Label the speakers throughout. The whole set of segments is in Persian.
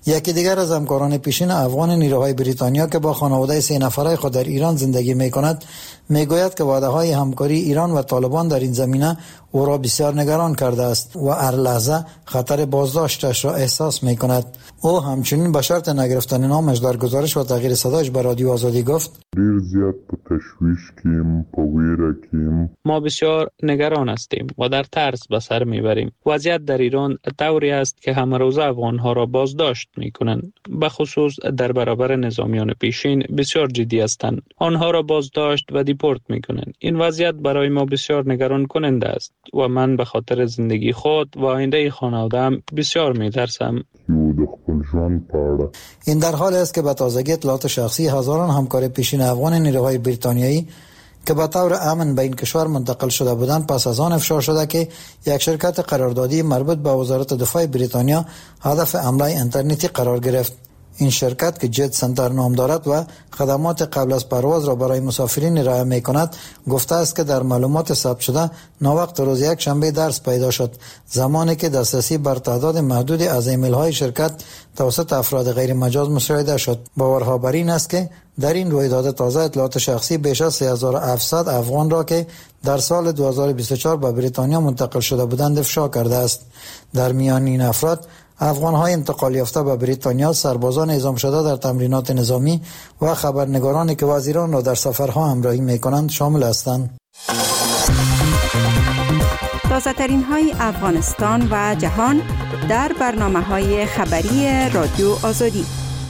Speaker 1: یکی دیگر از همکاران پیشین افغان نیروهای بریتانیا که با خانواده 3 نفره خود در ایران زندگی می‌کند میگوید که وعده‌های همکاری ایران و طالبان در این زمینه او را بسیار نگران کرده است و هر لحظه خطر بازداشتش را احساس می‌کند. او همچنین به شرط نگرفتن نامش در گزارش و تغییر صدایش به رادیو آزادی گفت:
Speaker 2: ډیر زیات په تشویش کېم، په ویره کېم.
Speaker 3: ما بسیار نگران هستیم و در ترس به سر میبریم. وضعیت در ایران طوری است که همه روز افغانها را بازداشت میکنند. به خصوص در برابر نظامیان پیشین بسیار جدی هستند. آنها را بازداشت و دیپورت میکنند. این وضعیت برای ما بسیار نگران کننده است و من به خاطر زندگی خود و آینده خانواده‌ام بسیار میترسم.
Speaker 1: این در حالی است که به تازگی اطلاعات شخصی هزاران همکار پیشین افغان نیروهای بریتانیایی که به طور امن به این کشور منتقل شده بودند پس از آن افشا شده که یک شرکت قراردادی مربوط به وزارت دفاع بریتانیا هدف حمله اینترنتی قرار گرفت. این شرکت که جت سنتر نام دارد و خدمات قبل از پرواز را برای مسافرین ارائه می‌کند گفته است که در معلومات ثبت شده ناوقت روز یک شنبه درس پیدا شد، زمانی که دسترسی بر تعداد محدودی از ایمیل‌های شرکت توسط افراد غیر مجاز مشاهده شد. باورها بر این است که در این رویداد تازه اطلاعات شخصی بیش از 3700 افغان را که در سال 2024 به بریتانیا منتقل شده بودند افشا کرده است. در میان این افراد افغان‌های انتقال یافته به بریتانیا، سربازان اعزام شده در تمرینات نظامی و خبرنگارانی که وزیران را در سفرها همراهی می‌کنند شامل هستند.
Speaker 4: تازه‌ترین های افغانستان و جهان در برنامه‌های خبری رادیو آزادی.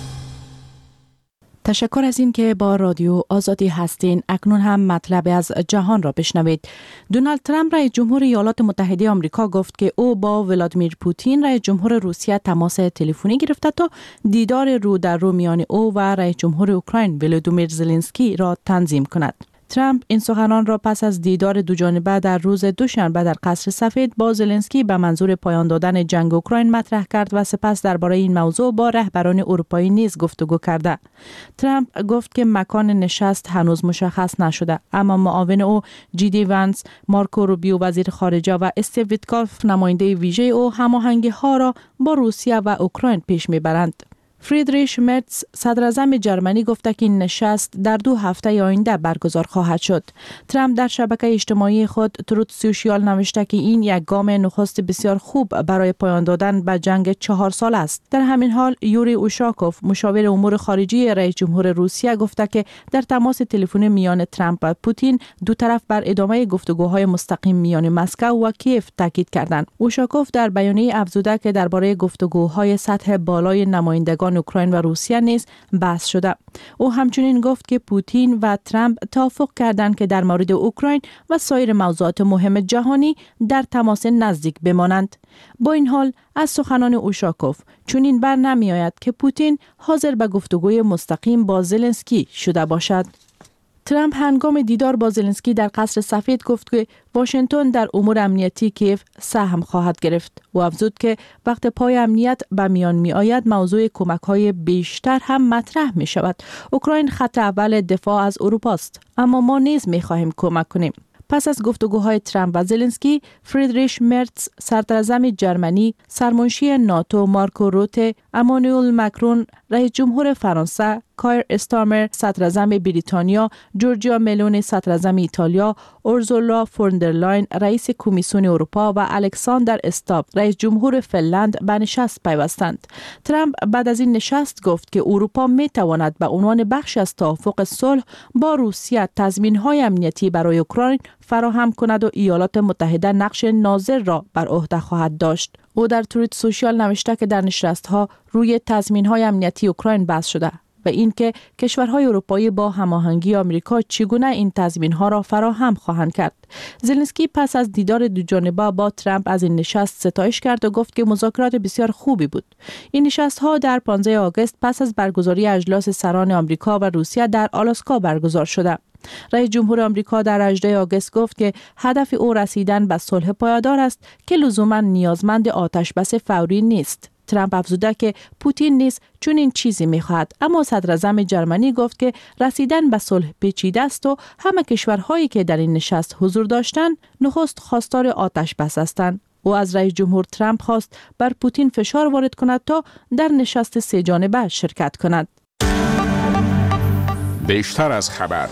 Speaker 5: تشکر از این که با رادیو آزادی هستین. اکنون هم مطلب از جهان را بشنوید. دونالد ترامپ رئیس جمهور ایالات متحده آمریکا گفت که او با ولادیمیر پوتین رئیس جمهور روسیه تماس تلفنی گرفته تا دیدار رو در رو میان او و رئیس جمهور اوکراین ولودیمیر زلنسکی را تنظیم کند. ترامپ این سخنان را پس از دیدار دوجانبه در روز دوشنبه در قصر سفید با زلنسکی به منظور پایان دادن جنگ اوکراین مطرح کرد و سپس درباره این موضوع با رهبران اروپایی نیز گفتگو کرده. ترامپ گفت که مکان نشست هنوز مشخص نشده، اما معاون او جی وانس، مارکو روبیو وزیر خارجه و استیو ویتکاف نماینده ویژه او هماهنگی ها را با روسیه و اوکراین پیش میبرند. فریدریش مرتز صدر اعظم جرمنی گفته که این نشست در 2 هفته آینده برگزار خواهد شد. ترامپ در شبکه اجتماعی خود تروت سوشیال نوشته که این یک گام نخست بسیار خوب برای پایان دادن به جنگ 4 ساله است. در همین حال یوری اوشاکوف مشاور امور خارجی رئیس جمهور روسیه گفته که در تماس تلفنی میان ترامپ و پوتین دو طرف بر ادامه گفتگوهای مستقیم میان مسکو و کیف تاکید کردند. اوشاکوف در بیانیه افزوده که درباره گفتگوهای سطح بالای نمایندگان اوکراین و روسیه نیز بحث شده. او همچنین گفت که پوتین و ترامپ توافق کردند که در مورد اوکراین و سایر موضوعات مهم جهانی در تماس نزدیک بمانند. با این حال از سخنان اوشاکوف چنین بر نمی آید که پوتین حاضر به گفتگوی مستقیم با زلنسکی شده باشد. ترامپ هنگام دیدار با زلنسکی در قصر سفید گفت که واشنگتن در امور امنیتی کیف سهم خواهد گرفت و افزود که وقت پای امنیت به میان می آید موضوع کمک‌های بیشتر هم مطرح می شود. اوکراین خط اول دفاع از اروپا است، اما ما نیز می خواهیم کمک کنیم. پس از گفتگوهای ترامپ و زلنسکی، فریدریش مرتز صدراعظم جرمنی، سرمنشی ناتو مارکو روته، امانوئل مکرون رئیس جمهور فرانسه، کایر استارمر صدراعظم بریتانیا، جورجیا ملونی صدراعظم ایتالیا، اورزولا فوندرلاین رئیس کمیسیون اروپا و الکساندر استاب رئیس جمهور فنلند به نشست پیوستند. ترامپ بعد از این نشست گفت که اروپا می تواند به عنوان بخش از توافق صلح با روسیه تضمین‌های امنیتی برای اوکراین فراهم کند و ایالات متحده نقش ناظر را بر عهده خواهد داشت. او در توییت سوشیال نوشته که در نشست‌ها روی تضمین‌های امنیتی اوکراین بحث شده و اینکه کشورهای اروپایی با هماهنگی آمریکا چگونه این تضمین‌ها را فراهم خواهند کرد. زلنسکی پس از دیدار دوجانبه با ترامپ از این نشست ستایش کرد و گفت که مذاکرات بسیار خوبی بود. این نشست‌ها در 15 آگوست پس از برگزاری اجلاس سران آمریکا و روسیه در آلاسکا برگزار شده. رئیس جمهور آمریکا در 18 آگوست گفت که هدف او رسیدن به صلح پایدار است که لزوما نیازمند آتش بس فوری نیست. ترامپ افزوده که پوتین نیز چنین چیزی می‌خواهد، اما صدراعظم جرمنی گفت که رسیدن به صلح پیچیده است و همه کشورهایی که در این نشست حضور داشتند نخست خواستار آتش بس هستند. او از رئیس جمهور ترامپ خواست بر پوتین فشار وارد کند تا در نشست سه جانبه شرکت کند.
Speaker 6: بیشتر از خبر.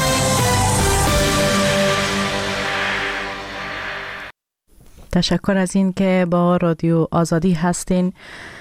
Speaker 5: تشکر از این که با رادیو آزادی هستین.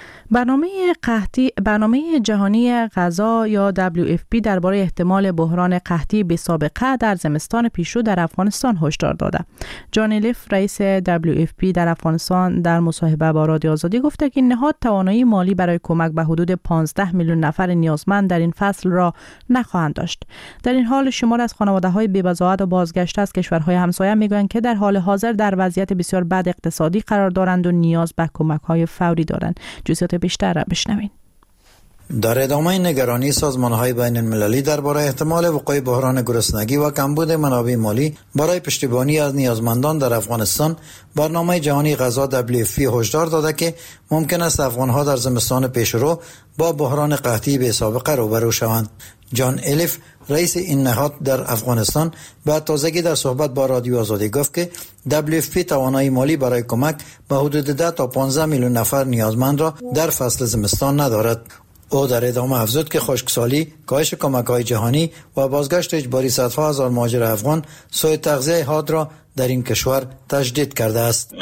Speaker 5: برنامه جهانی غذا یا WFP درباره احتمال بحران قحطی بی‌سابقه در زمستان پیشرو در افغانستان هشدار داده. جان الیف رئیس WFP در افغانستان در مصاحبه با رادیو آزادی گفته که نهاد توانایی مالی برای کمک به حدود 15 میلیون نفر نیازمند در این فصل را نخواهند داشت. در این حال شمار از خانواده‌های بی‌بضاعت و بازگشته از کشورهای همسایه میگویند که در حال حاضر در وضعیت بسیار بد اقتصادی قرار دارند و نیاز به کمک‌های فوری دارند. جزئیات بیشتر را بشنوید.
Speaker 1: در ادامه نگرانی سازمان‌های بین المللی درباره احتمال وقوع بحران گرسنگی و کمبود منابع مالی برای پشتیبانی از نیازمندان در افغانستان، برنامه جهانی غذا WFP هشدار داده که ممکن است افغان‌ها در زمستان پیشرو با بحران قحطی بی‌سابقه روبرو شوند. جان الیف رئیس این نهاد در افغانستان به تازگی در صحبت با رادیو آزادی گفت که WFP توانایی مالی برای کمک به حدود 10 تا 15 میلیون نفر نیازمند را در فصل زمستان ندارد. او در ادامه افزود که خشکسالی، کاهش کمک‌های جهانی و بازگشت اجباری صدها هزار مهاجر افغان سوء تغذیه حاد را در این کشور تشدید کرده است.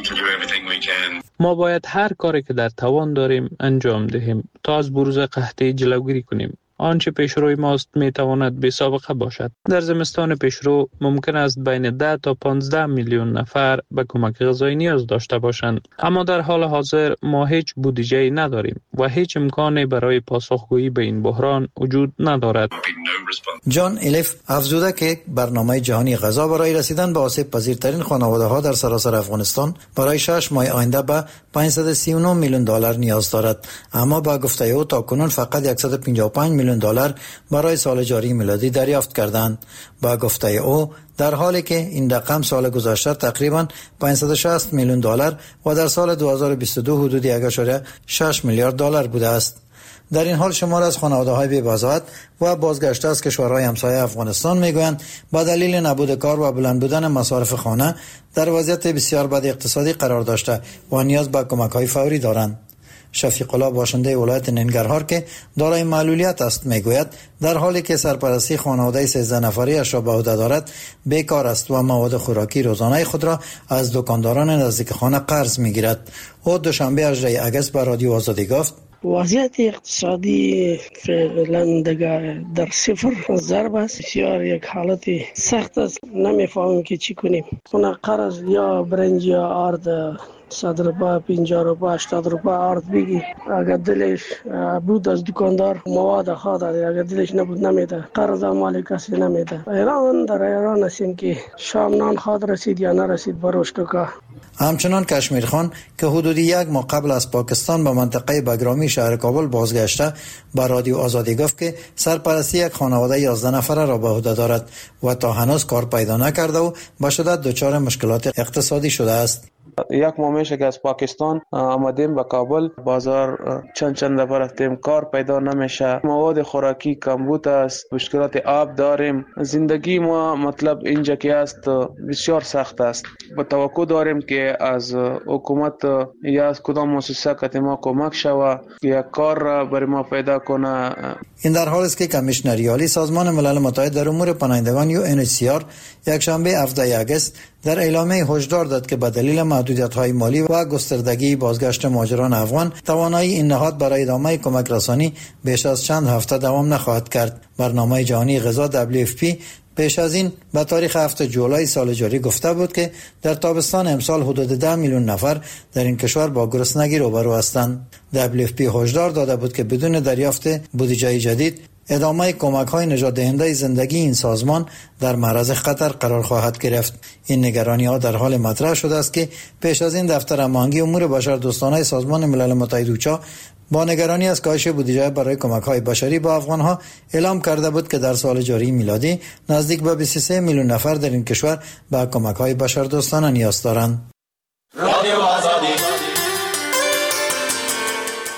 Speaker 3: ما باید هر کاری که در توان داریم انجام دهیم تا از بروز قحطی جلوگیری کنیم. آنچه پیشروی ماست میتواند بی سابقه باشد. در زمستان پیشرو ممکن است بین 10 تا 15 میلیون نفر به کمک غذایی نیاز داشته باشند، اما در حال حاضر ما هیچ بودجه‌ای نداریم و هیچ امکانی برای پاسخگویی به این بحران وجود ندارد.
Speaker 1: جان الیف افزوده که برنامه جهانی غذا برای رسیدن به آسیب پذیرترین خانواده‌ها در سراسر افغانستان برای 6 ماه آینده به 539 میلیون دلار نیاز دارد، اما با گفته او تاکنون فقط 155 میلیون دلار برای سال جاری میلادی دریافت کردند. با گفته او در حالی که این رقم سال گذشته تقریبا 560 میلیون دلار و در سال 2022 حدود 1.6 میلیارد دلار بوده است. در این حال شمار از خانواده‌های بی‌بضاعت و بازگشته از کشورهای همسایه افغانستان میگویند با دلیل نبود کار و بلند بودن مصارف خانه در وضعیت بسیار بد اقتصادی قرار داشته و نیاز به کمک‌های فوری دارند. شفیق الله باشنده ولایت ننگرهار که دارای معلولیت است میگوید در حالی که سرپرستی خانواده 13 نفری اش را به عهده دارد بیکار است و مواد خوراکی روزانه خود را از دکانداران نزدیک خانه قرض میگیرد. او دوشنبه 18 اگست به رادیو آزادی گفت
Speaker 7: وضعیت اقتصادی فعلا در صفر ضرب است. بسیار یک حالت سخت است. نمیفهمیم که چی کنیم. اون قرض یا برنج یا آرد 100 روپا 50 روپا 80 روپا آرد بگی، اگر دلش بود از دکاندار مواد خود اگر دلش نبود نمیده، قرض مال کسی نمیده. در ایران هستیم که شام نان خود رسید یا نرسید بروش که.
Speaker 1: همچنان کشمیر خان که حدود 1 ماه قبل از پاکستان به منطقه بگرامی شهر کابل بازگشته به رادیو آزادی گفت که سرپرستی یک خانواده 11 نفره را به عهده دارد و تا هنوز کار پیدا نکرده و به شدت دچار مشکلات اقتصادی شده است.
Speaker 8: 1 ماه میشه که از پاکستان آمدیم به کابل، بازار چند دفعه رفتیم، کار پیدا نمیشه، مواد خوراکی کمبود است، مشکلات آب داریم. زندگی ما مطلب اینجا که است بسیار سخت است. با توقع داریم که از حکومت یا از کدام مؤسسه که ما کمک شود یا کار را برای ما پیدا کنه.
Speaker 1: این در حالی است که کمیشنر عالی سازمان ملل متحد در امور پناهندگان UNHCR یک شنبه 17 اگست در اعلامیه هشدار داد که به دلیل محدودیت‌های مالی و گستردگی بازگشت مهاجران افغان توانایی این نهاد برای ادامه کمک رسانی بیش از چند هفته دوام نخواهد کرد. برنامه جهانی غذا WFP پیش از این به تاریخ 7 جولای سال جاری گفته بود که در تابستان امسال حدود 10 میلیون نفر در این کشور با گرسنگی روبرو هستند. WFP هشدار داده بود که بدون دریافت بودجه جدید ادامه کمک‌های نجات دهنده زندگی این سازمان در معرض خطر قرار خواهد گرفت. این نگرانی‌ها در حال مطرح شده است که پیش از این دفتر هماهنگی امور بشردوستانه سازمان ملل متحد اوچا با نگرانی از کاهش بودجه برای کمک‌های بشری با افغان‌ها اعلام کرده بود که در سال جاری میلادی نزدیک به 23 میلیون نفر در این کشور به کمک‌های بشردوستانه نیاز دارند.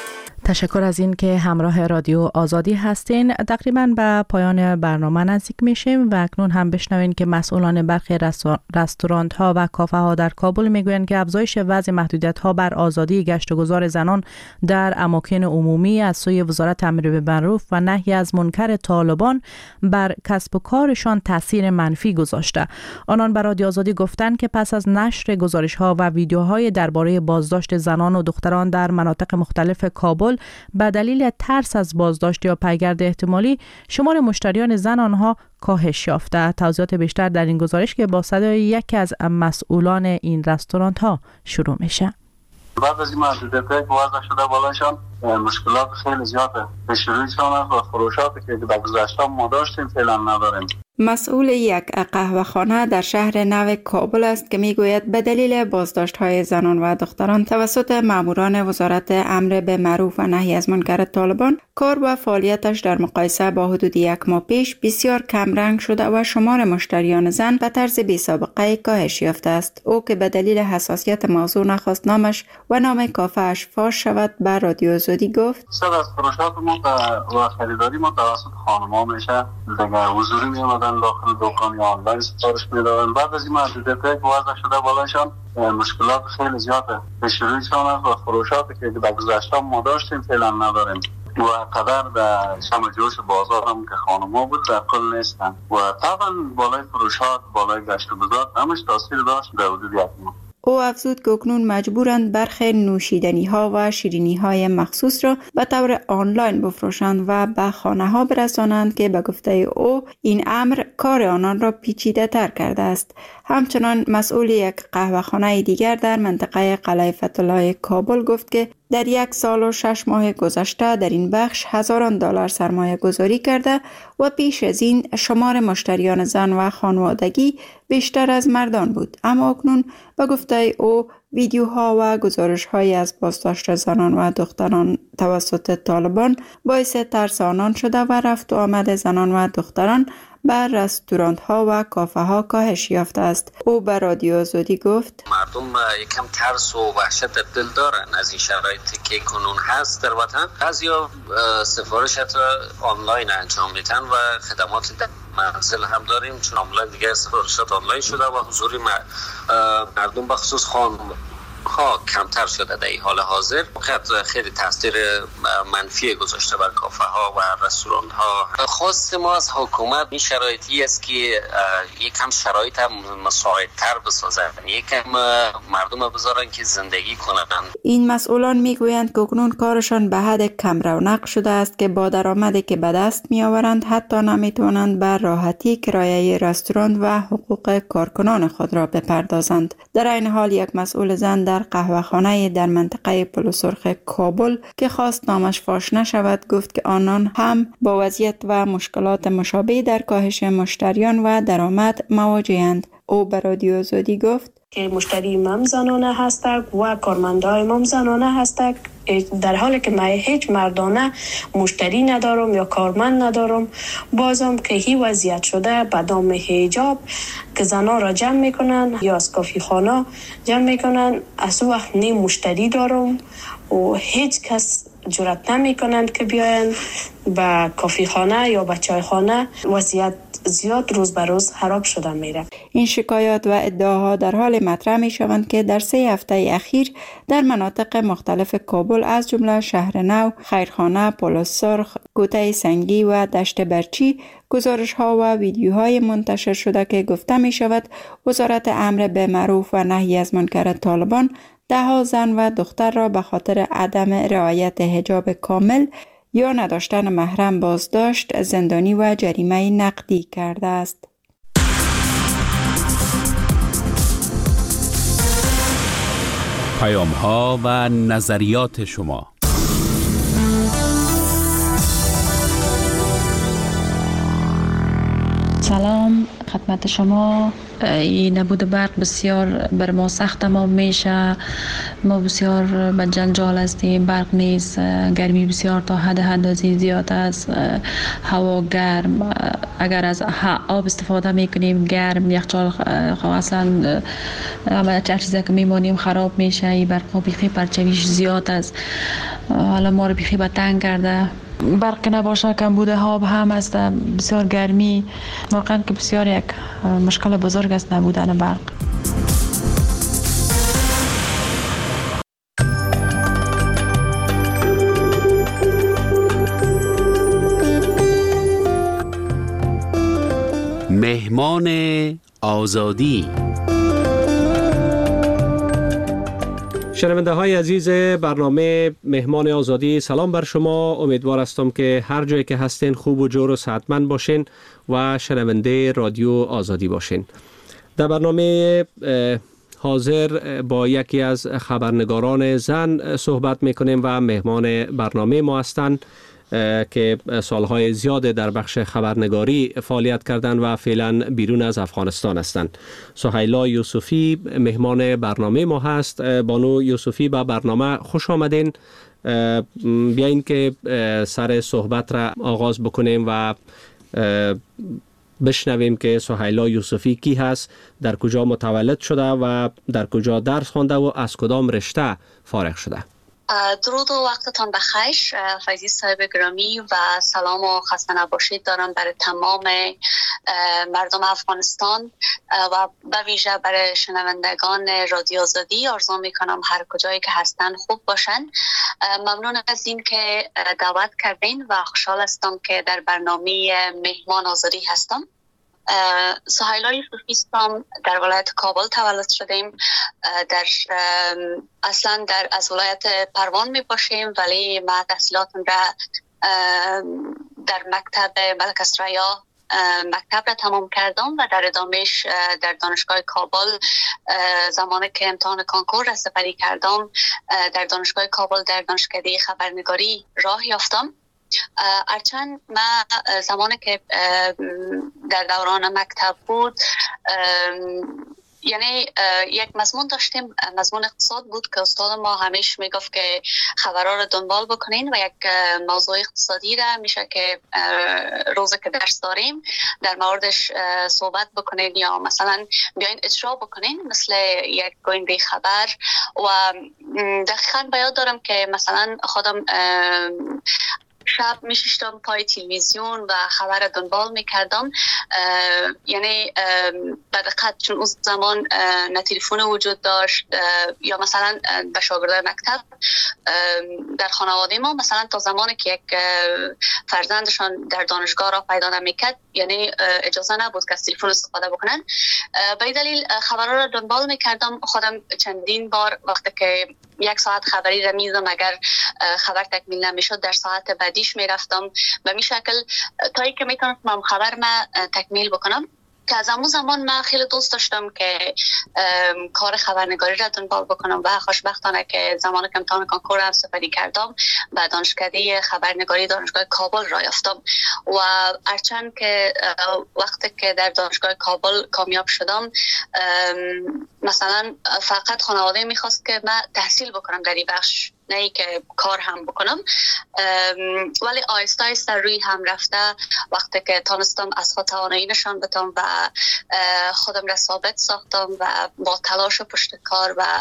Speaker 5: تشکر از این که همراه رادیو آزادی هستین. تقریبا به پایان برنامه نزدیک میشیم و اکنون هم بشنوین که مسئولان برخی رستوران ها و کافه ها در کابل میگویند که افزایش وضع محدودیت ها بر آزادی گشت و گذار زنان در اماکن عمومی از سوی وزارت امر بالمعروف و نهی از منکر طالبان بر کسب و کارشان تاثیر منفی گذاشته. آنان بر رادیو آزادی گفتند که پس از نشر گزارش ها و ویدیوهای درباره بازداشت زنان و دختران در مناطق مختلف کابل به دلیل ترس از بازداشت یا پیگرد احتمالی، شمار مشتریان زن آنها کاهش یافته. توضیحات بیشتر در این گزارش که با صدای یکی از مسئولان این رستوران ها شروع میشه.
Speaker 6: بعد از این محدودیت که وضع شده بالاشان مشکلات خیلی زیاده. پیشرویشان است و فروشاتی که در گذشته ما داشتیم فعلا نداریم.
Speaker 4: مسئول یک قهوه‌خانه در شهر نو کابل است که میگوید به دلیل بازداشت‌های زنان و دختران توسط ماموران وزارت امر به معروف و نهی از منکر طالبان، کار و فعالیتش در مقایسه با حدود 1 ماه پیش بسیار کمرنگ شده و شمار مشتریان زن به طرز بی‌سابقه کاهش یافته است. او که به دلیل حساسیت موضوع نخواست نامش و نام کافه‌اش فاش شود، بر رادیو آزادی گفت:
Speaker 6: صد از فروشات ما و خریداری ما توسط خانم‌ها میشه، دیگه حضوری میومدن داخل دکان یا آنلاین سفارش میدادن. بعد از این محدودیت که وضع شده بالاشان مشکلات خیلی زیاده. پیشرویشان است و فروشاتی که در گذشته ما داشتیم فعلا نداریم و قدر در شم جوش بازار هم که خانم‌ها بود در کل نیستن و طبعا بالای فروشات، بالای گشت و گذار همش تاثیر داشت در حدود 1 ماه.
Speaker 4: او افزود که اکنون مجبورند برخی نوشیدنی ها و شیرینی های مخصوص را به طور آنلاین بفروشند و به خانه ها برسانند که به گفته او این امر کار آنان را پیچیده تر کرده است. همچنان مسئول یک قهوه‌خانه دیگر در منطقه قلعه فتح‌الله کابل گفت که در 1 سال و 6 ماه گذشته در این بخش هزاران دلار سرمایه گذاری کرده و پیش از این شمار مشتریان زن و خانوادگی بیشتر از مردان بود. اما اکنون به گفته او ویدیوها و گزارش‌های از بازداشت زنان و دختران توسط طالبان باعث ترس آنان شده و رفت و آمد زنان و دختران بر رستوران ها و کافه ها کاهش یافته است. او به رادیو آزادی گفت:
Speaker 9: مردم یکم ترس و وحشت در دل دارن از این شرایطی که کنون هست در وطن. بعضیا سفارشات آنلاین انجام میدن و خدمات در منزل هم داریم، چون آنلاین دیگه سفارشات آنلاین شده و حضور مردم بخصوص خانم ها کمتر شده در این حال حاضر. خیلی تاثیر منفی گذاشته بر کافه ها و رستوران ها. خواست ما از حکومت این شرایطی است که یکم شرایط مساعدتر بسازن، یکم مردم بذارن که زندگی کنن.
Speaker 4: این مسئولان میگویند که اکنون کارشان به حد کم رونق شده است که با درآمدی که به دست میآورند حتی نمیتوانند بر راحتی کرایه رستوران و حقوق کارکنان خود را بپردازند. در این حال یک مسئول زن در قهوه‌خانه در منطقه پل سرخ کابل که خواست نامش فاش نشود گفت که آنان هم با وضعیت و مشکلات مشابه در کاهش مشتریان و درآمد مواجه‌اند. او به رادیو آزادی گفت
Speaker 10: که مشتری مم زنانه هستند و کارمندای مم زنانه هستند، در حالی که من هیچ مردانه مشتری ندارم یا کارمند ندارم. بازم که هی وضعیت شده به دام حجاب که زنان را جمع میکنن یا از کافی خانه جمع میکنن، از وقت نی مشتری دارم و هیچ کس جرأت نمیکنند که بیاین به کافی خانه یا به چای خانه. وضعیت زیاد روز به روز خراب شده میره.
Speaker 4: این شکایات و ادعاها در حال مطرح می شوند که در 3 هفته اخیر در مناطق مختلف کابل از جمله شهر نو، خیرخانه، پل سرخ، کوته سنگی و دشت برچی گزارش ها و ویدیوهای منتشر شده که گفته می شود وزارت امر به معروف و نهی از منکر طالبان 10 زن و دختر را به خاطر عدم رعایت حجاب کامل یا نداشتن محرم بازداشت، زندانی و جریمه نقدی کرده است.
Speaker 11: پیام‌ها و نظریات شما.
Speaker 12: سلام خدمت شما. این نبود برق بسیار بر ما سخت تمام میشه. ما بسیار به جنجال هستیم. برق نیست، گرمی بسیار تا حد اندازه زیاد است، هوا گرم. اگر از آب استفاده میکنیم گرم، یخچال اصلا همه چیزی که میمونیم خراب میشه. این برق بیخی پرچویش زیاد است. حالا ما رو بیخی به تنگ کرده. برق نباشه، کمبود آب هم است، بسیار گرمی، واقعا که بسیار یک مشکل بزرگ است نبودن برق.
Speaker 11: مهمان آزادی.
Speaker 13: شنونده های عزیز برنامه مهمان آزادی، سلام بر شما. امیدوار هستم که هر جایی که هستین خوب و جور و صحتمند باشین و شنونده رادیو آزادی باشین. در برنامه حاضر با یکی از خبرنگاران زن صحبت میکنیم و مهمان برنامه ما هستند که سالهای زیاد در بخش خبرنگاری فعالیت کردند و فعلا بیرون از افغانستان هستند. سهیلا یوسفی مهمان برنامه ما هست. بانو یوسفی به برنامه خوش آمدین. بیاین که سر صحبت را آغاز بکنیم و بشنویم که سهیلا یوسفی کی هست، در کجا متولد شده و در کجا درس خوانده و از کدام رشته فارغ شده.
Speaker 14: درود و وقتتان بخیر فیضی صاحب گرامی و سلام و خسته نباشید دارم برای تمام مردم افغانستان و به ویژه برای شنوندگان رادیو آزادی. آرزو میکنم هر کجایی که هستن خوب باشن. ممنون از این که دعوت کردین و خوشحال هستم که در برنامه مهمان آزادی هستم. سهیلا یوسفی هستم، در ولایت کابل تولد شدیم. اصلا از ولایت پروان می باشیم، ولی ما تحصیلاتم را در مکتب ملک اسریا مکتب را تمام کردم و در ادامهش در دانشگاه کابل زمانی که امتحان کنکور را سپری کردم در دانشگاه کابل در دانشکده خبرنگاری راه یافتم. هرچند ما زمانی که در دوران مکتب بود یعنی یک مضمون داشتیم، مضمون اقتصاد بود که استاد ما همیشه میگفت که خبرها رو دنبال بکنین و یک موضوع اقتصادی را میشه که روزی که درس داریم در موردش صحبت بکنین یا مثلا بیاین اجرا بکنین مثل یک گوینده خبر. و دقیقاً به یاد دارم که مثلا خودم شب میشیشتم پای تلویزیون و خبر دنبال میکردم. یعنی به دقت، چون اون زمان نه تلفن وجود داشت یا مثلا به شاگردای مکتب در خانواده ما مثلا تا زمانی که یک فرزندشان در دانشگاه را پیدا نمیکرد یعنی اجازه نبود که از تلفن استفاده بکنن. به این دلیل خبرها را دنبال میکردم. خودم چندین بار وقتی که یک ساعت خبری را میزم اگر خبر تکمیل نمیشد در ساعت بعدیش میرفتم به می شکل تا ای که میتونستم خبر ما تکمیل بکنم. که از همون زمان من خیلی دوست داشتم که کار خبرنگاری را دنبال بکنم و خوشبختانه که زمانی که امتحان کنکور هم سپری کردم به دانشکده خبرنگاری دانشگاه کابل را یافتم. و هرچند که وقتی که در دانشگاه کابل کامیاب شدم مثلا فقط خانواده میخواست که من تحصیل بکنم در این بخش، نه ای که کار هم بکنم، ولی آیسته آیسته روی هم رفته وقتی که تانستم از خود توانایی نشان بدم و خودم را ثابت ساختم و با تلاش و پشت کار و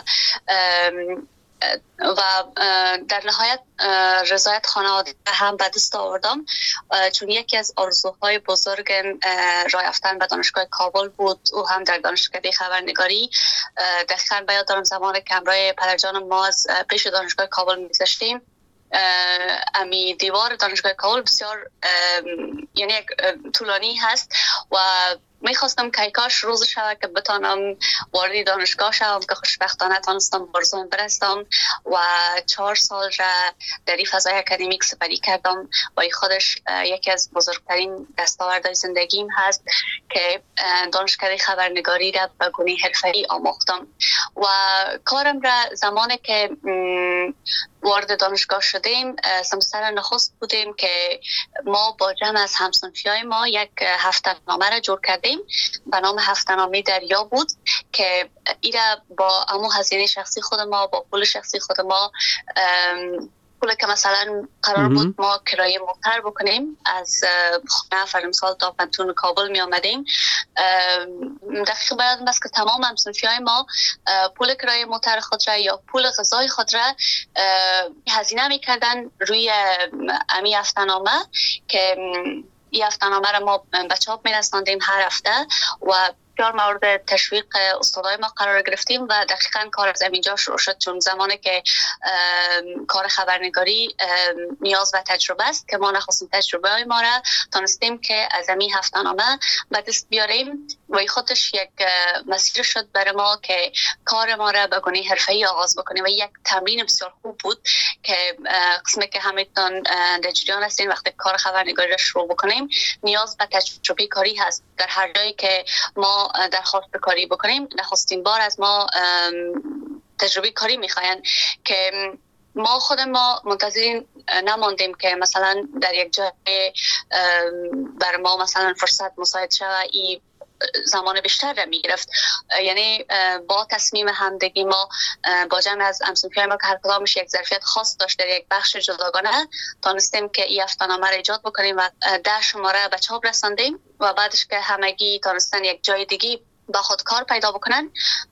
Speaker 14: در نهایت رضایت خانواده هم به دست آوردم. چون یکی از آرزوهای بزرگ راه یافتن به دانشگاه کابل بود، او هم در دانشکده خبرنگاری. دقیقاً به یاد دارم زمانی که همراه پدرجان ما از پیش دانشگاه کابل می‌گذشتیم، امی دیوار دانشگاه کابل بسیار یعنی یک طولانی هست و میخواستم که کاش روز شود که بتانم وارد دانشگاه شوم که خوشبختانه تانستم برزوم برستم و 4 سال را در این فضای اکادمیک سپری کردم و این خودش یکی از بزرگترین دستاوردهای زندگیم هست که دانشکده خبرنگاری را به گونه حرفه‌ای آموختم. و کارم را زمانی که وارد دانشگاه شدیم سمستر نخست بودیم که ما با جمع از همصنفیای ما یک هفته‌نامه را جور کردیم به نام هفته‌نامه دریا بود که ایره با همون هزینه شخصی خود ما با پول شخصی خود ما پولی که مثلا قرار بود ما کرایه موتر بکنیم از خانه فرمسال تا پنتون کابل می آمدیم، دقیق باید است که تمام همسنفی های ما پول کرایه موتر خود را یا پول غذای خود را هزینه می کردن روی امی هفته‌نامه که این هفته‌نامه را ما به چاپ می رساندیم هر هفته و بسیار مورد تشویق استادای ما قرار گرفتیم و دقیقاً کار از اینجا شروع شد، چون زمانی که کار خبرنگاری نیاز و تجربه است که ما نخواستیم تجربه های ما را تانستیم که از این هفته‌نامه به دست بیاریم و این خودش یک مسیر شد برای ما که کار ما را به گونه حرفه‌ای آغاز بکنیم و یک تمرین بسیار خوب بود که قسمی که همتون در جریان هستین وقتی کار خبرنگاری را شروع بکنیم نیاز به تجربه کاری هست. در هر جایی که ما درخواست کاری بکنیم نخستین بار از ما تجربه کاری میخواین که ما خود ما منتظرین نماندیم که مثلا در یک جای بر ما مثلا فرصت مساعد شود این زمان بیشتر را میگرفت. یعنی با تصمیم همدگی ما با جمع از همسنفی‌های ما که هر کدامش یک ظرفیت خاص داشت در یک بخش جداگانه تانستیم که این هفته‌نامه را ایجاد بکنیم و 10 شماره به چاپ رساندیم و بعدش که همگی تانستن یک جای دیگه با خود کار پیدا بکنن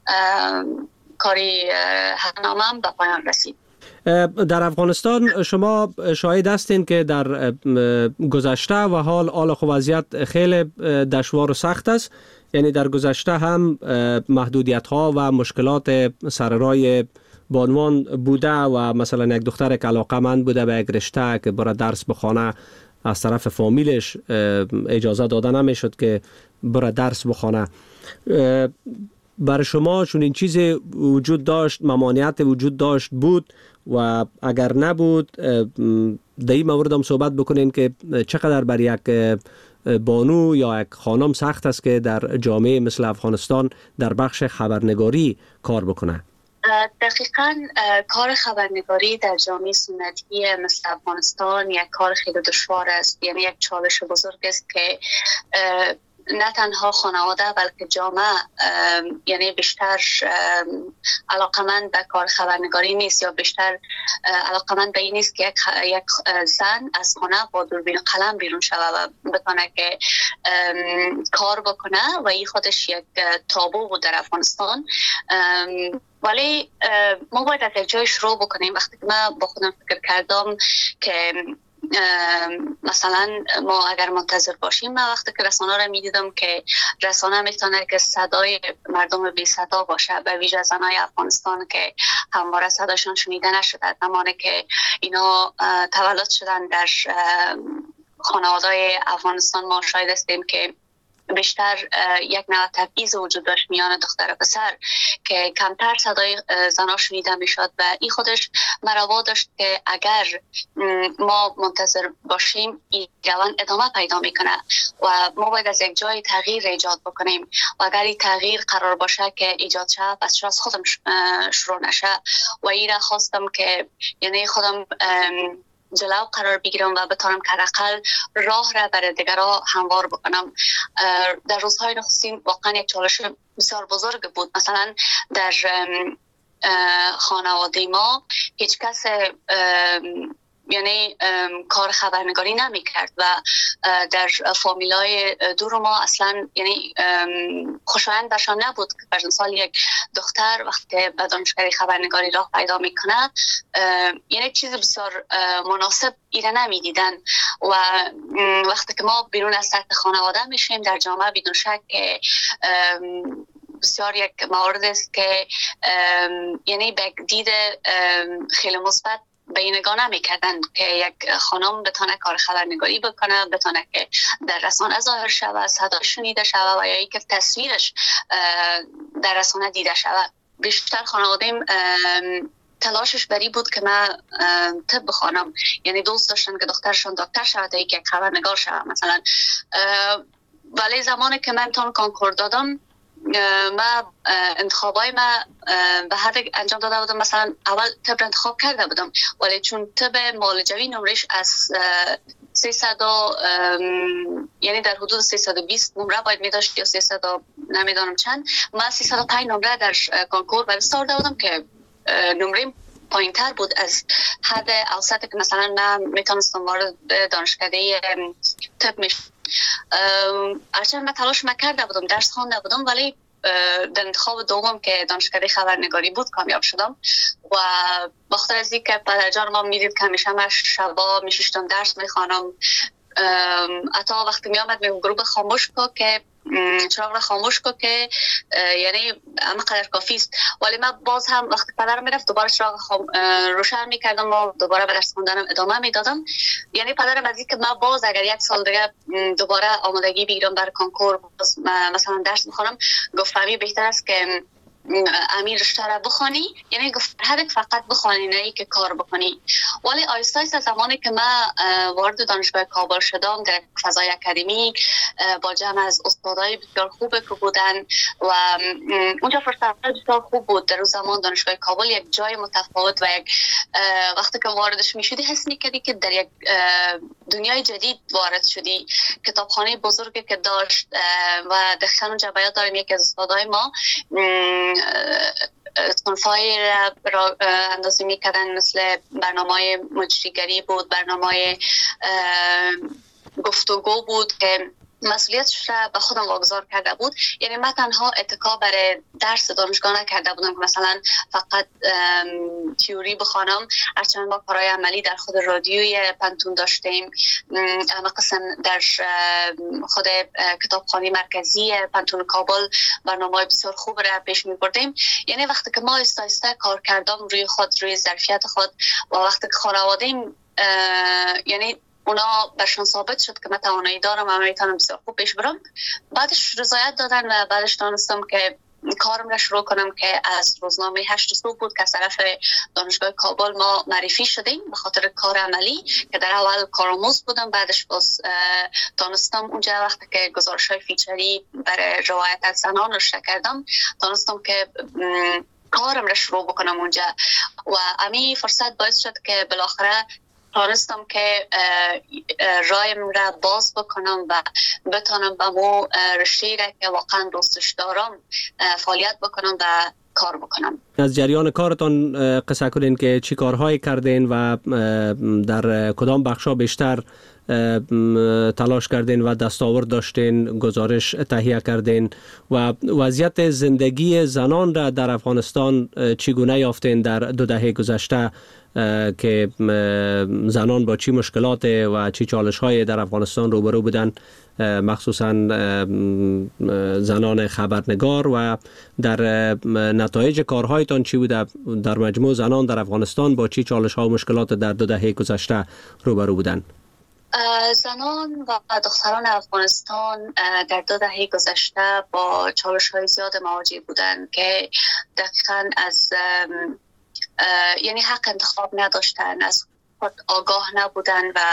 Speaker 14: کاری هفته‌نامه هم به پایان رسید.
Speaker 13: در افغانستان شما شاهد هستین که در گذشته و حال خو وضعیت خیلی دشوار و سخت است. یعنی در گذشته هم محدودیت ها و مشکلات سر رای بانوان بوده و مثلا یک دختر که علاقه‌مند بوده به یک رشته که برای درس بخونه از طرف فامیلش اجازه داده نمیشد که برای درس بخونه. برای شما چون این چیز وجود داشت، ممانعت وجود داشت بود و اگر نبود در این مورد هم صحبت بکنین که چقدر بر یک بانو یا یک خانم سخت است که در جامعه مثل افغانستان در بخش خبرنگاری کار بکنه؟
Speaker 14: دقیقاً کار خبرنگاری در جامعه سنتی مثل افغانستان یک کار خیلی دشوار است. یعنی یک چالش بزرگ است که نه تنها خانواده بلکه جامعه یعنی بیشتر علاقمند به کار خبرنگاری نیست یا بیشتر علاقمند به این نیست که یک زن از خانه با دوربین قلم بیرون شود و بتونه که کار بکنه و این خودش یک تابو بود در افغانستان. ولی ما باید از یک جای شروع بکنیم. وقتی که من با خودم فکر کردم که مثلا ما اگر منتظر باشیم، من وقتی که رسانه را میدیدم که رسانه میتونه که صدای مردم بی صدا باشه، به ویژه زنای افغانستان که همواره صداشون شنیده نشده، زمانی که اینا تولد شدن در خانواده‌های افغانستان ما شاهد هستیم که بیشتر یک نوع تبعیض وجود داشت میان دختر و پسر که کمتر صدای زنا شنیده میشد و این خودش مرا داشت که اگر ما منتظر باشیم این روند ادامه پیدا میکنه و ما باید از یک جای تغییر ایجاد بکنیم و اگر این تغییر قرار باشه که ایجاد شه پس چرا از خودم شروع نشه و این را خواستم که یعنی خودم جلو قرار بگیرم و بتونم که حداقل راه را برای دیگران هموار بکنم. در روزهای نخستین واقعا یک چالش بسیار بزرگ بود. مثلا در خانواده ما هیچ کس یعنی کار خبرنگاری نمی کرد و در فامیلای دور ما اصلا یعنی خوشایند برشان نبود که بر مثال یک دختر وقتی به دانشکده خبرنگاری راه پیدا میکنه یعنی چیز بسیار مناسب ایره نمی دیدن و وقتی که ما بیرون از سطح خانواده میشیم در جامعه بدون شک که بسیار یک مورد است که یعنی به دید خیلی مثبت بینگانه میکردن که یک خانم بتونه کار خبرنگاری بکنه، بتونه که در رسانه ظاهر شود، صدا شنیده شود و یا اینکه تصویرش در رسانه دیده شود. بیشتر خانواده‌ام تلاشش بری بود که من طب بخوانم، یعنی دوست داشتن که دخترشون دکتر شود تا یک خبرنگار شود مثلا. ولی زمانی که من امتحان کنکور دادم من انتخابای من به حد انجام داده بودم، مثلا اول طب انتخاب کرده بودم ولی چون طب معالجوی نمرش از 300 یعنی در حدود 320 نمره باید می داشت یا 300 نمیدانم چند، من 305 نمره در کنکور به دست آورده بودم که نمره پایین تر بود از حد اوسطی که مثلا من میتونستم وارد دانشکده طب میشم. هرچند من تلاش کرده بودم، درس خوانده بودم، ولی در انتخاب دوم که دانشکده خبرنگاری بود کامیاب شدم و بخاطر از اینکه پدرجان ما میدید که همیشه من شبا میشیشتم درس میخوانم، حتی وقتی میامد میگم گروه خاموش کو که چراغ را خاموش کو که یعنی همقدر کافی است، ولی من باز هم وقتی پدرم میرفت دوباره چراغ روشن میکردم و دوباره به درس خوندنم ادامه میدادم. یعنی پدرم از اینکه من باز اگر یک سال دیگه دوباره آمادگی بگیرم برای کنکور مثلا درس میخونم، گفت فهمی بهتر است که امیر رشته را بخوانی، یعنی گفت هدف فقط بخوانی نه که کار بکنی. ولی آیسته آیسته زمانی که من وارد دانشگاه کابل شدم در فضای اکادمیک با جمع از استادای بسیار خوبه که بودن و اونجا فرصت بسیار خوب بود. در اون زمان دانشگاه کابل یک جای متفاوت و یک وقتی که واردش میشدی حس میکردی که در یک دنیای جدید وارد شدی. کتابخانه بزرگی که داشت و دقیقاً اونجا بیاد داریم یکی از استادای ما صنفای را اندازی میکردن، مثل برنامه مجریگری بود، برنامه گفتگو بود که مسئولیتش را به خودم واگذار کرده بود. یعنی من تنها اتکا برای درس دانشگاه نکرده بودم که مثلا فقط تیوری بخوانم، هرچند ما کارهای عملی در خود رادیوی پنتون داشتیم، قسم در خود کتابخانه مرکزی پنتون کابل برنامه بسیار خوب را پیش می بردیم. یعنی وقتی که ما آهسته کار کردم روی خود، روی ظرفیت خود و وقتی که خانواده‌ام یعنی اونا برشان ثابت شد که من توانایی دارم و میتونم بسیار خوب پیش برم، بعدش رضایت دادن و بعدش دانستم که کارم را شروع کنم که از روزنامه 8 صبح بود که از طرف دانشگاه کابل ما معرفی شدیم به خاطر کار عملی که در اول کارآموز بودم. بعدش باز دانستم اونجا وقتی که گزارش‌های فیچری برای روایت از زنان رو کردم، دانستم که کارم را شروع بکنم اونجا و امی فرصت باعث شد که بالاخره تانستم که رایم را باز بکنم و بتانم به مو رشته را که واقعا دوستش دارم فعالیت بکنم و کار بکنم.
Speaker 13: از جریان کارتان قصه کنین که چی کارهایی کردین و در کدام بخشا بیشتر تلاش کردین و دستاورد داشتین، گزارش تهیه کردین و وضعیت زندگی زنان را در افغانستان چگونه یافتین در 2 دهه گذشته که زنان با چی مشکلات و چی چالش‌های در افغانستان روبرو بودن، مخصوصا زنان خبرنگار، و در نتایج کارهایتان چی بوده؟ در مجموع زنان در افغانستان با چی چالش‌ها و مشکلات در 2 دهه گذشته روبرو بودن؟
Speaker 14: زنان و دختران افغانستان در 2 دهه گذشته با چالش‌های زیاد مواجه بودند که دقیقاً از یعنی حق انتخاب نداشتن، از خود آگاه نبودن و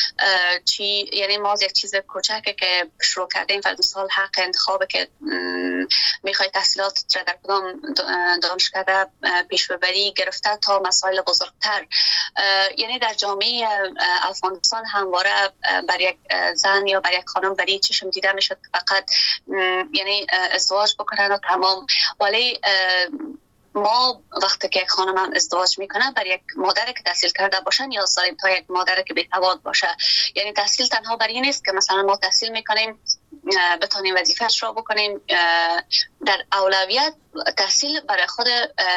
Speaker 14: یعنی ما از یک چیز کوچکه که شروع کردیم و 2 سال حق انتخابه که میخوای تحصیلات را در کدام دانشکده پیش ببری گرفته تا مسائل بزرگتر. یعنی در جامعه افغانستان همواره بر یک زن یا بر یک خانم بری چشم دیده میشد فقط یعنی ازدواج بکنن و تمام. ولی ما وقتی که یک خانم هم ازدواج میکنه بر یک مادر که تحصیل کرده باشن یا ظالم تا یک مادر که بی‌سواد باشه. یعنی تحصیل تنها برای این نیست که مثلا ما تحصیل میکنیم بتونیم وظیفه‌اش رو بکنیم، در اولویت تحصیل برای خود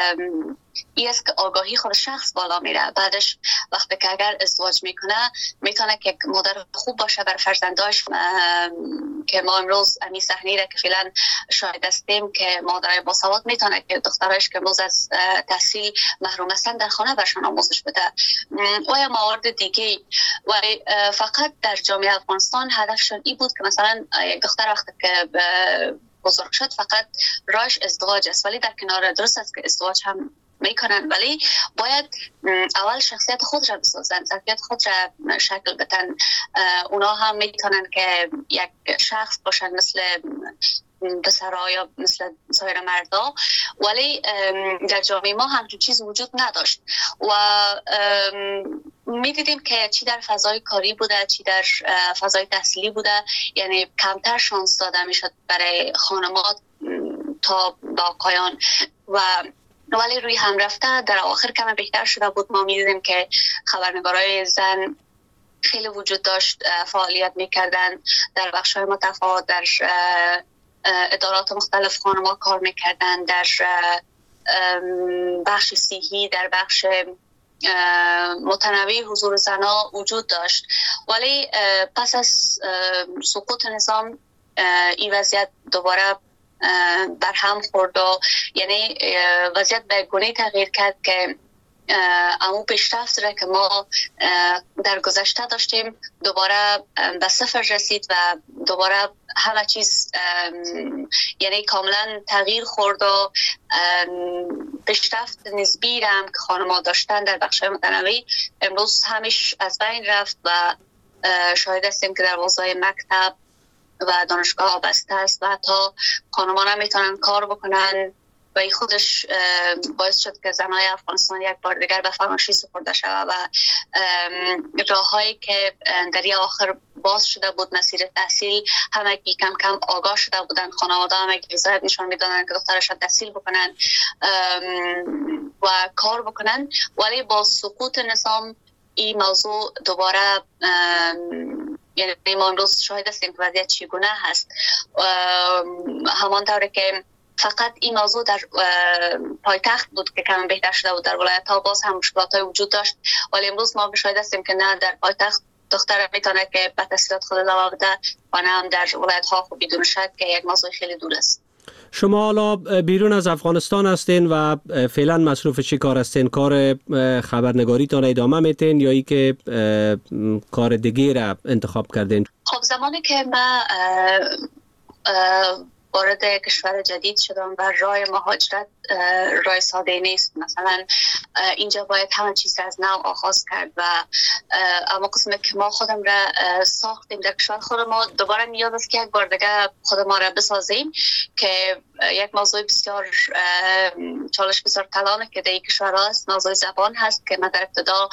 Speaker 14: این است که آگاهی خود شخص بالا میره. بعدش وقتی که اگر ازدواج میکنه میتونه که یک مادر خوب باشه برای فرزنداش، که ما امروز امی صحنه را که فعلا شاهد هستیم که مادرای باسواد میتونه که دخترایش که امروز از تحصیل محروم هستن در خانه برشان آموزش بده و یا موارد دیگه. و فقط در جامعه افغانستان هدفشون این بود که مثلا یک دختر وقتی که بزرگ شد فقط راهش ازدواج است، ولی در کنار درست است که ازدواج هم میکنن، ولی باید اول شخصیت خود را بسازن، ظرفیت خود را شکل بدن. اونا هم میتونن که یک شخص باشن مثل پسرها یا مثل سایر مردا، ولی در جامعه ما همچون چیز وجود نداشت و میدیدیم که چی در فضای کاری بوده چی در فضای تحصیلی بوده، یعنی کمتر شانس داده میشد برای خانمات تا با آقایان و ولی روی هم رفته در آخر کم بهتر شده بود. ما می‌دیدیم که خبرنگارای زن خیلی وجود داشت، فعالیت میکردن در بخش‌های متفاوت، در ادارات مختلف خانم‌ها کار میکردن، در بخش صحی، در بخش متنوع حضور زنها وجود داشت. ولی پس از سقوط نظام این وضعیت دوباره برهم خورد و یعنی وضعیت به گونه تغییر کرد که اما پیشرفت را که ما در گذشته داشتیم دوباره به صفر رسید و دوباره همه چیز یعنی کاملا تغییر خورد و پیشرفت نسبی را هم که خانم‌ها داشتن در بخش‌های متنوع امروز همیش از بین رفت و شاهد هستیم که در حوزه مکتب و دانشگاه بسته است و حتی خانم‌ها نمیتونن کار بکنن و این خودش باعث شد که زنای افغانستان یک بار دیگر به فراموشی سپرده شود و راه‌هایی که در این آخر باز شده بود، مسیر تحصیل، همه کم کم آگاه شده بودند، خانواده همه رضایت نشان میدادن که دخترشان تحصیل بکنن و کار بکنن. ولی با سقوط نظام این موضوع دوباره یعنی ما امروز شاهد هستیم که وضعیت چگونه هست. همانطور که فقط این موضوع در پایتخت بود که کم بهتر شده بود، در ولایت ها باز هم مشکلات‌های وجود داشت، ولی امروز ما شاهد هستیم که نه در پایتخت دختر میتونه که به تحصیلات خود ادامه بده و نه هم در ولایت ها خب بدون شک که یک موضوع خیلی دور است.
Speaker 13: شما حالا بیرون از افغانستان هستین و فعلا مصروف چی کار هستین؟ کار خبرنگاری تان ادامه میتین یا ای که کار دیگه را انتخاب کردین؟
Speaker 14: خب زمانی که ما وارد کشور جدید شدم و راه مهاجرت راه ساده نیست. مثلا اینجا باید همه چیز را از نو آغاز کرد و اما قسمت که ما خودم را ساختیم در کشور خود ما دوباره نیاز است که یک بار دیگه خود ما را بسازیم که یک موضوع بسیار چالش بسیار کلانه که در این کشور هست. موضوع زبان هست که من در ابتدا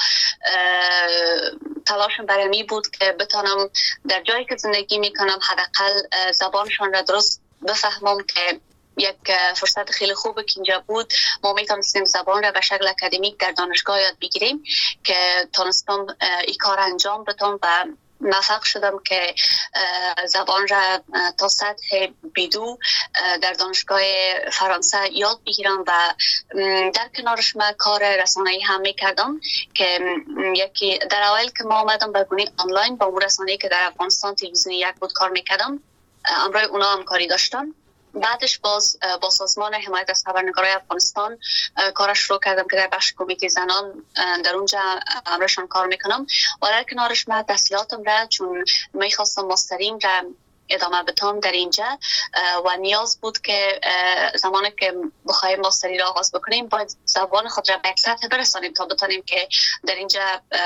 Speaker 14: تلاشم برای می بود که بتانم در جایی که زندگی میکنم حداقل زبانشان را درست بفهمم که یک فرصت خیلی خوبه که اینجا بود ما میتونستیم زبان را به شکل اکادمیک در دانشگاه یاد بگیریم که تونستم این کار انجام بدم و موفق شدم که زبان را تا سطح بیدو در دانشگاه فرانسه یاد بگیرم و در کنارش من کار رسانه‌ای هم میکردم که یکی در اول که ما آمدم به گونه آنلاین با اون رسانه‌ای که در افغانستان تلویزیونی یک بود کار میکردم امروز اونا هم کاری داشتم. بعدش باز با سازمان حمایت از خبرنگارای افغانستان کارش شروع کردم که در بخش کمیته زنان در اونجا امروزشان کار میکنم و در کنارش من تحصیلاتم را چون میخواستم ماسترین را ادامه بدم در اینجا و نیاز بود که زمانی که بخوایم ماستری را آغاز بکنیم باید زبان خود را به یک سطح برسانیم تا بتانیم که در اینجا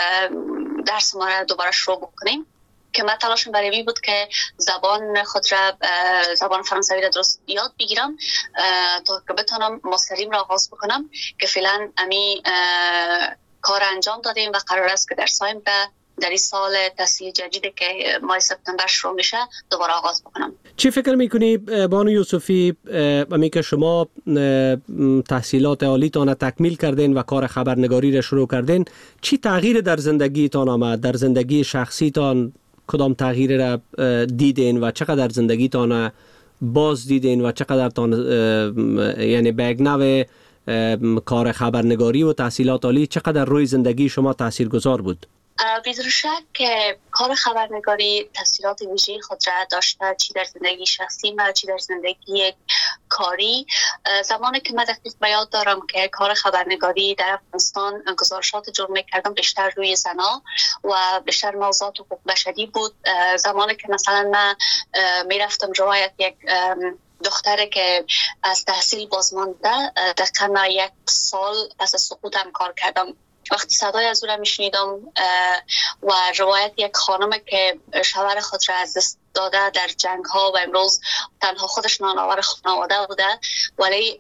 Speaker 14: درس ما را دوباره شروع بکنیم. که من تلاشم برای این بود که زبان خود را زبان فرانسوی را درست یاد بگیرم تا که بتونم ماستریم را آغاز بکنم که فعلا امی کار انجام دادیم و قرار است که در سایمبر در این سال تحصیل جدیدی که ماه سپتامبر شروع میشه دوباره آغاز بکنم.
Speaker 13: چی فکر میکنی بانو یوسفی امی که شما تحصیلات عالیتان تکمیل کردین و کار خبرنگاری را شروع کردین، چی تغییر در زندگیتان آمد؟ در زندگی شخصیتان کدام تغییر را دیدین و چقدر زندگیتان باز دیدین و چقدر تان یعنی به یک نوع کار خبرنگاری و تحصیلات عالی چقدر روی زندگی شما تاثیرگذار بود؟
Speaker 14: بدون شک که کار خبرنگاری تاثیرات ویژه‌ای خود را داشته، چی در زندگی شخصی ما چی در زندگی کاری. زمانی که من دقیق به یاد دارم که کار خبرنگاری در افغانستان گزارشات جور می‌کردم بیشتر روی زنا و بیشتر موضوعات حقوق بشری بود. زمانی که مثلا من میرفتم روایت یک دختره که از تحصیل بازمانده دقیقا 1 سال پس از سقوطم کار کردم. وقتی صدای از او را میشنیدم و روایت یک خانم که شوهر خود را از دست داده در جنگ ها و امروز تنها خودش نانآور خانواده بوده ولی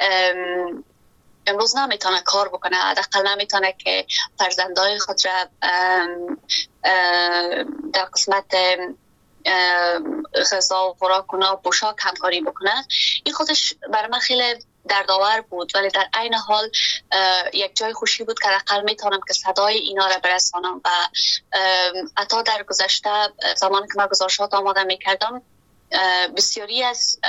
Speaker 14: امروز نمیتونه کار بکنه، حداقل نمیتونه که فرزندای خود را در قسمت غذا و خوراک و پوشاک همکاری بکنه. این خودش برای من خیلی دردآور بود، ولی در عین حال یک جای خوشی بود که حداقل میتونم که صدای اینا را برسانم. و حتی در گذشته زمانی که من گزارشات آماده میکردم بسیاری از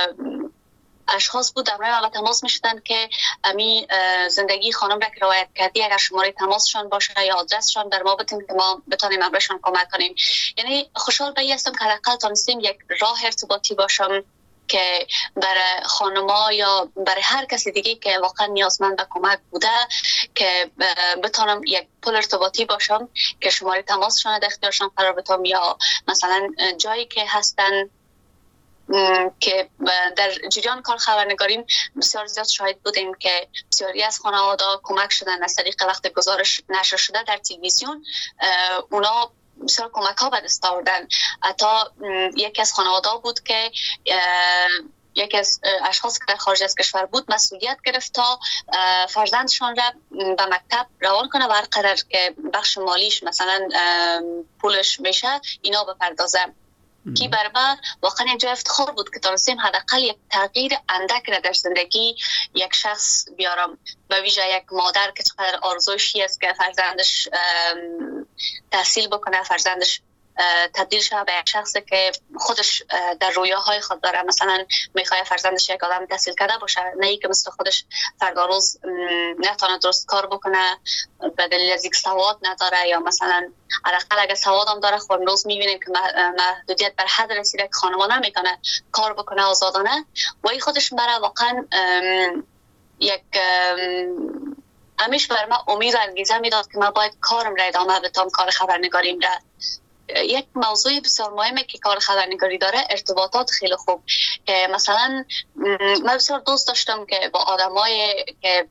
Speaker 14: اشخاص بود در من تماس میشدن که امی زندگی خانم را که روایت کردی اگر شماره تماسشان باشه یا آدرسشان در ما بتیم که ما بتونیم امرشان کمک کنیم. یعنی خوشحال به هستم که حداقل تونستیم یک راه ارتباطی باشم که برای خانما یا برای هر کسی دیگه که واقعا نیازمند به کمک بوده که بتونم یک پل ارتباطی باشم که شماره تماسشان در اختیارشان قرار بدم، یا مثلا جایی که هستن که در جریان کار خبرنگاریم بسیار زیاد شاهد بودیم که بسیاری از خانواده کمک شدن از طریق وقت گزارش نشر شده در تلویزیون، اونا بسیار کمک ها به دست آوردن. حتی یکی از خانواده بود که یکی از اشخاص که در خارج از کشور بود مسئولیت گرفت تا فرزندشان را به مکتب روان کنه و هر قدر که بخش مالیش مثلا پولش میشه اینا بپردازه. کی برای واقعا یک جای افتخار بود که تونستیم حداقل یک تغییر اندک را در زندگی یک شخص بیارم، به ویژه یک مادر که چقدر آرزویشی است که فرزندش تحصیل بکنه، فرزندش تبدیل شده به یک شخصی که خودش در رویاهای خود داره، مثلا میخواد فرزندش یک آدم تحصیل کرده باشه، نه ای که مثل خودش فردا روز نتونه درست کار بکنه به دلیل از اینکه سواد نداره، یا مثلا حداقل اگه سواد هم داره خود روز میبینیم که محدودیت بر حد رسیده که خانواده نمیتونه کار بکنه آزادانه. و این خودش برای واقعا یک همیشه بر من امید و انگیزه میداد که من باید کارم را ادامه بدم، کار خبرنگاریم را. یک موضوع بسیار مهمه که کار خبرنگاری داره ارتباطات خیلی خوب، که مثلا من بسیار دوست داشتم که با آدمای که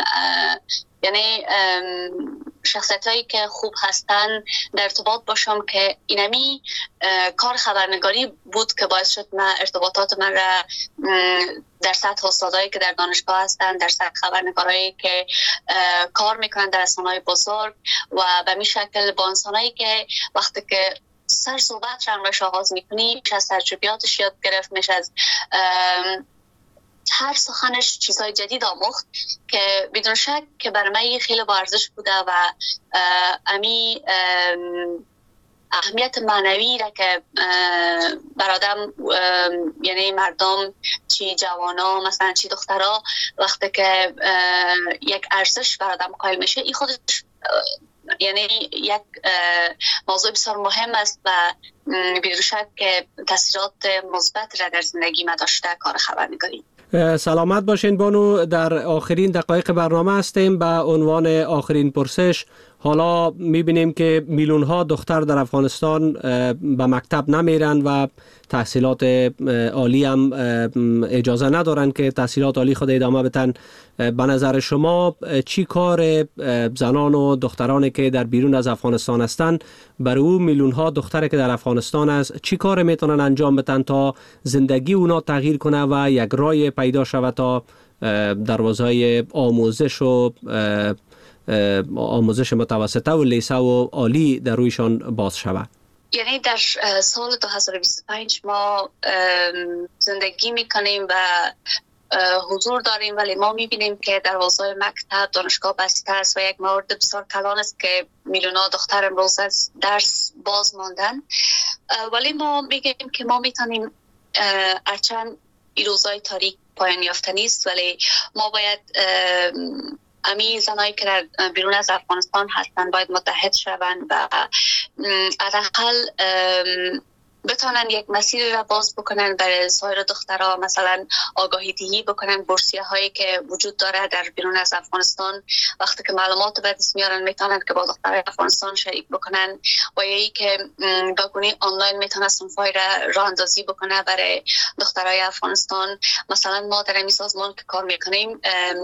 Speaker 14: یعنی شخصیت هایی که خوب هستن در ارتباط باشم، که اینمی کار خبرنگاری بود که باعث شد من ارتباطات من را در سطح استادایی که در دانشگاه هستن، در سطح خبرنگارایی که کار میکنن در رسانه‌های بزرگ، و به این شکل با انسانایی که وقتی که سر صحبت رنگش آغاز میکنی میشه از تجربیاتش یاد گرفت، میشه از هر سخنش چیزهای جدید آموخت که بدون شک که برای من خیلی با ارزش بوده و امی اهمیت معنوی را که برادم یعنی مردم چی جوانا مثلا چی دخترها وقتی که یک ارزش برادم قائل میشه، این خودش یعنی یک موضوع بسیار مهم است و بدون شک که تاثیرات مثبت را در زندگی ما داشته کار خبرنگاری.
Speaker 13: سلامت باشین بانو، در آخرین دقایق برنامه هستیم. به عنوان آخرین پرسش، حالا میبینیم که میلیون ها دختر در افغانستان به مکتب نمیرن و تحصیلات عالی هم اجازه ندارن که تحصیلات عالی خود ادامه بدن. به نظر شما چی کار زنان و دخترانی که در بیرون از افغانستان هستند برای او میلیون ها دختری که در افغانستان است چی کار میتونن انجام بدن تا زندگی اونا تغییر کنه و یک راه پیدا شود تا دروازهای آموزش متوسطه و لیسه و عالی در رویشان باز شود؟
Speaker 14: یعنی در سال 2025 ما زندگی میکنیم و حضور داریم، ولی ما میبینیم که دروازه‌های مکتب دانشگاه بسته است و یک مورد بسیار کلان است که میلیون‌ها دختر امروز از درس باز ماندن. ولی ما میگیم که ما میتونیم، هرچند این روزهای تاریک پایان یافته نیست، ولی ما باید امی زنایی که در بیرون از افغانستان هستن باید متحد شوند و حداقل بتونن یک مسیر را باز بکنن برای سایر دخترها، مثلا آگاهی دهی بکنن بورسیه هایی که وجود داره در بیرون از افغانستان، وقتی که معلومات به دست میارن میتونن که با دخترای افغانستان شریک بکنن، و یکی که با گونه آنلاین میتونن صنفای را راه اندازی بکنه برای دخترای افغانستان. مثلا ما در این سازمان که کار میکنیم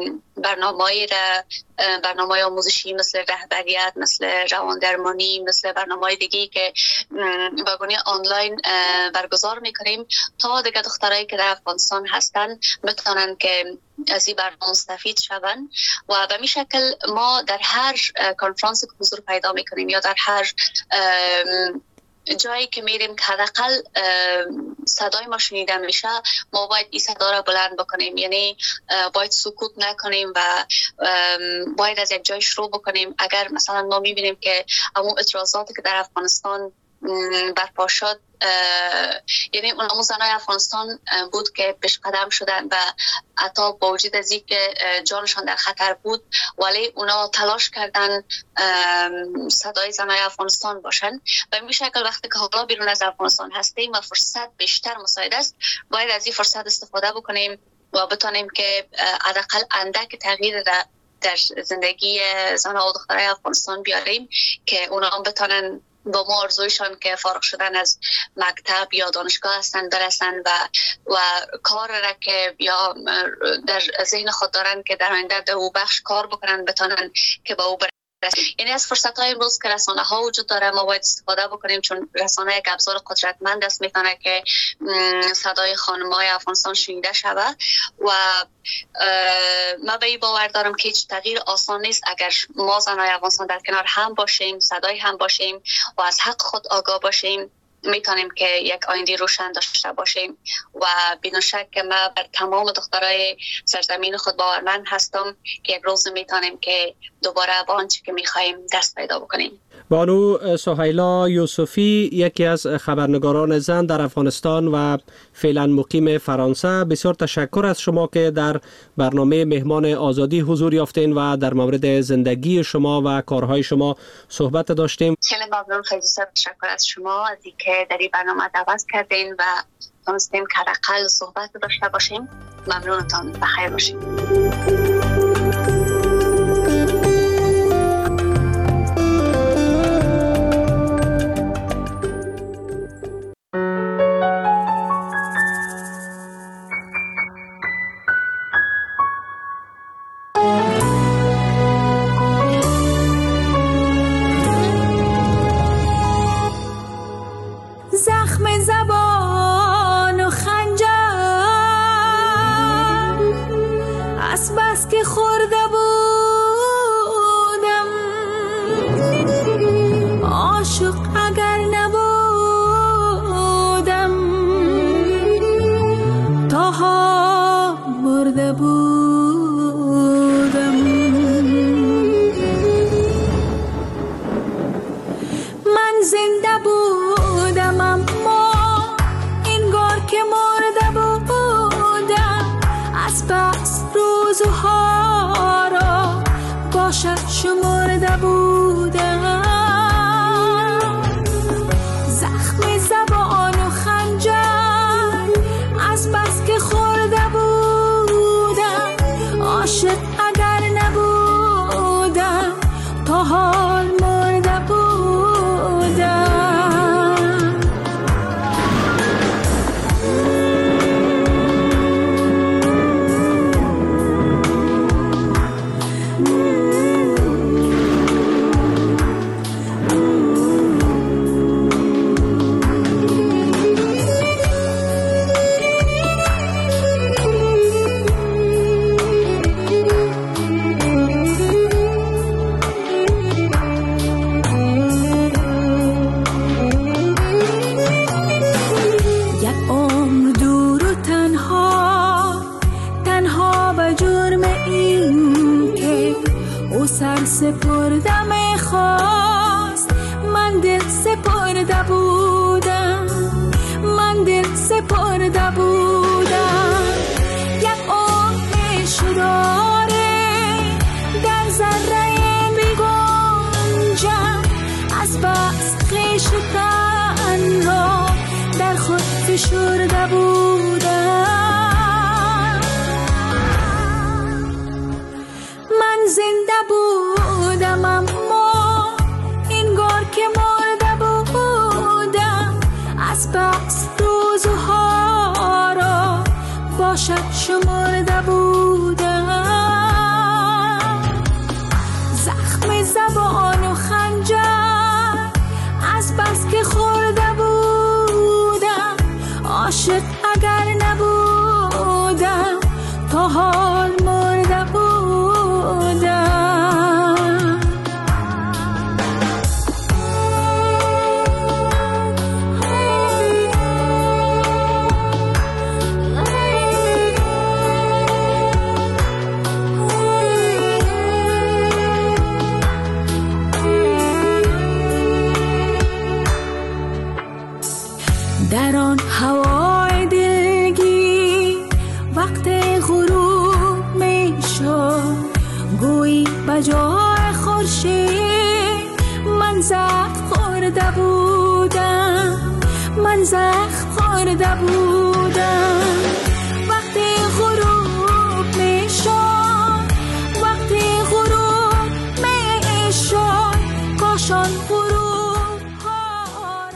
Speaker 14: برنامه آموزشی مثل رهبریت، مثل رواندرمانی، مثل برنامه‌های دیگه که با گونه آنلاین برگزار میکنیم تا دیگه دخترایی که در افغانستان هستن بتونن که از این برنامه مستفید شون. و به این شکل ما در هر کنفرانس که حضور پیدا میکنیم یا در هر جایی که میریم که حداقل صدای ما شنیده میشه، ما باید این صدا را بلند بکنیم. یعنی باید سکوت نکنیم و باید از یک جای شروع بکنیم. اگر مثلا ما میبینیم که همون اعتراضاتی که در افغانستان برپا شد، یعنی اون زنای افغانستان بود که پیش قدم شدن و حتی با وجود از اینکه جانشان در خطر بود ولی اونا تلاش کردن صدای زنای افغانستان باشن و این شکل وقتی که حالا بیرون از افغانستان هستیم و فرصت بیشتر مساعد است، باید از این فرصت استفاده بکنیم و بتونیم که حداقل اندک تغییر در زندگی زنها و دخترای افغانستان بیاریم که اونا هم بتونن با ما آرزویشان که فارغ شدن از مکتب یا دانشگاه هستن برسن و کار را که یا در ذهن خود دارن که در آینده در او بخش کار بکنن بتونن که با او برسن. یعنی از فرصت های امروز که رسانه ها وجود داره ما باید استفاده بکنیم، چون رسانه یک ابزار قدرتمند است، میتونه که صدای خانم های افغانستان شنیده شود و ما به این باور دارم که هیچ تغییر آسان نیست. اگر ما زنای افغانستان در کنار هم باشیم، صدای هم باشیم و از حق خود آگاه باشیم، میتونیم که یک آینده روشن داشته باشیم و بدون شک که ما بر تمام دخترای سرزمین خود باورمند هستم که یک روز میتونیم که دوباره با آنچه که میخوایم دست پیدا بکنیم.
Speaker 13: بانو سهیلا یوسفی، یکی از خبرنگاران زن در افغانستان و فعلا مقیم فرانسه، بسیار تشکر از شما که در برنامه مهمان آزادی حضور یافتین و در مورد زندگی شما و کارهای شما صحبت داشتیم.
Speaker 14: خیلی ممنون، خیلی تشکر از شما از اینکه در این برنامه دعوت کردین و تونستیم که حداقل صحبت داشته باشیم. ممنونتان، بخیر باشیم.
Speaker 15: در آن هوای دلگیر وقت غروب می شد گویی بجای خورشید من زخم خورده بودم